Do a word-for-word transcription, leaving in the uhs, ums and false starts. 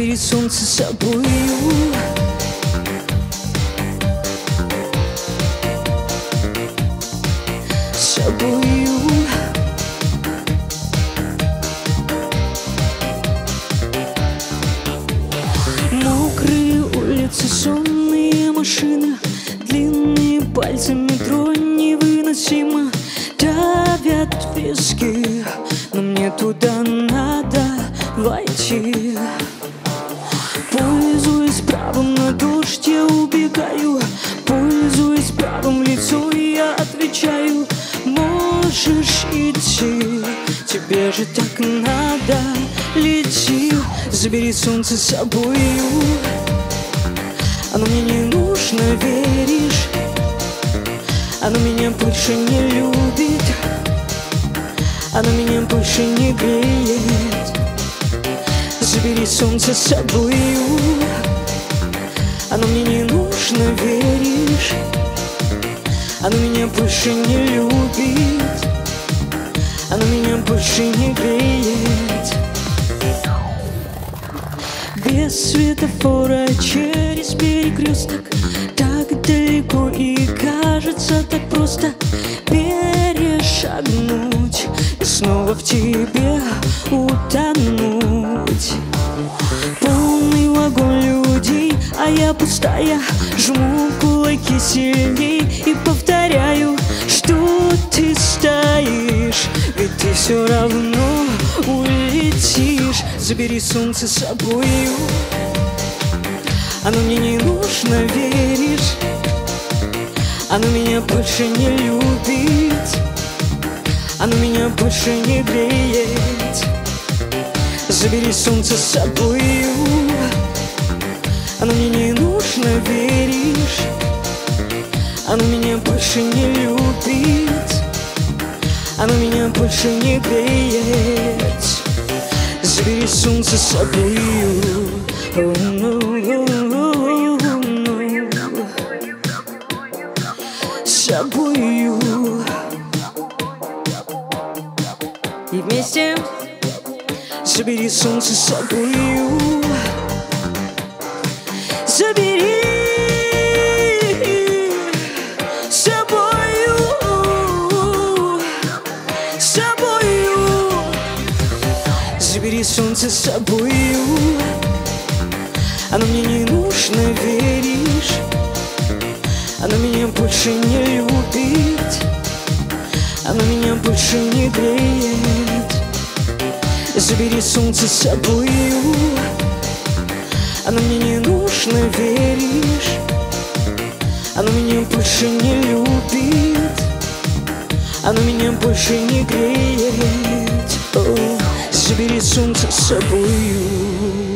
забери солнце с собою. С собою. Мокрые улицы, сонные машины, длинные пальцы метро невыносимо давят виски, но мне туда надо войти. Пользуясь правом на дождь, я убегаю. Пользуясь правом в лицо, я отвечаю: можешь идти, тебе же так надо, лети. Забери солнце с собою, оно мне не нужно, веришь? Оно меня больше не любит, оно меня больше не греет. Забери солнце с собою, оно мне не нужно, веришь? Оно меня больше не любит, оно меня больше не греет. Без светофора через перекресток, так далеко и кажется так просто перешагнуть и снова в тебе утонуть. Полный вагон людей, а я пустая. Жму кулаки сильней и повторяю, что ты стоишь, ведь ты все равно улетишь. Забери солнце с собою, оно мне не нужно, веришь? Оно меня больше не любит, оно меня больше не греет. Забери солнце с собою, оно мне не нужно, веришь? Оно меня больше не любит, оно меня больше не греет. Забери солнце с собою. Oh, no, oh, oh, no. С собою. И вместе забери солнце с собою. Забери с собою, с собою. Забери солнце с собою, оно мне не нужно, веришь? Оно меня больше не любит, оно меня больше не греет. Забери солнце с собою, оно мне не нужно, веришь? Оно меня больше не любит, оно меня больше не греет. О, забери солнце с собою.